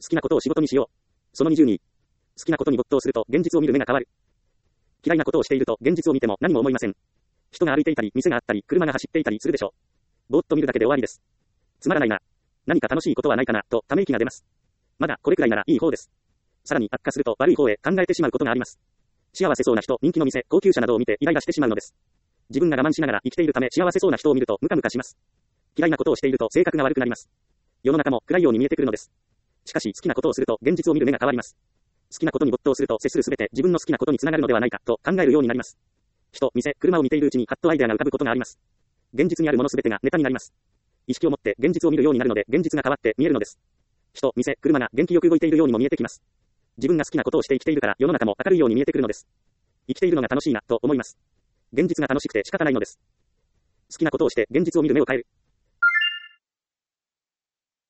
好きなことを仕事にしよう。その22。好きなことに没頭すると現実を見る目が変わる。嫌いなことをしていると現実を見ても何も思いません。人が歩いていたり、店があったり、車が走っていたりするでしょう。ぼーっと見るだけで終わりです。つまらないな。何か楽しいことはないかな、とため息が出ます。まだこれくらいならいい方です。さらに悪化すると悪い方へ考えてしまうことがあります。幸せそうな人、人気の店、高級車などを見てイライラしてしまうのです。自分が我慢しながら生きているため幸せそうな人を見るとムカムカします。嫌いなことをしていると性格が悪くなります。世の中も暗いように見えてくるのです。しかし好きなことをすると現実を見る目が変わります。好きなことに没頭すると接するすべて自分の好きなことにつながるのではないかと考えるようになります。人、店、車を見ているうちにハッとアイデアが浮かぶことがあります。現実にあるものすべてがネタになります。意識を持って現実を見るようになるので現実が変わって見えるのです。人、店、車が元気よく動いているようにも見えてきます。自分が好きなことをして生きているから世の中も明るいように見えてくるのです。生きているのが楽しいなと思います。現実が楽しくて仕方ないのです。好きなことをして現実を見る目を変える。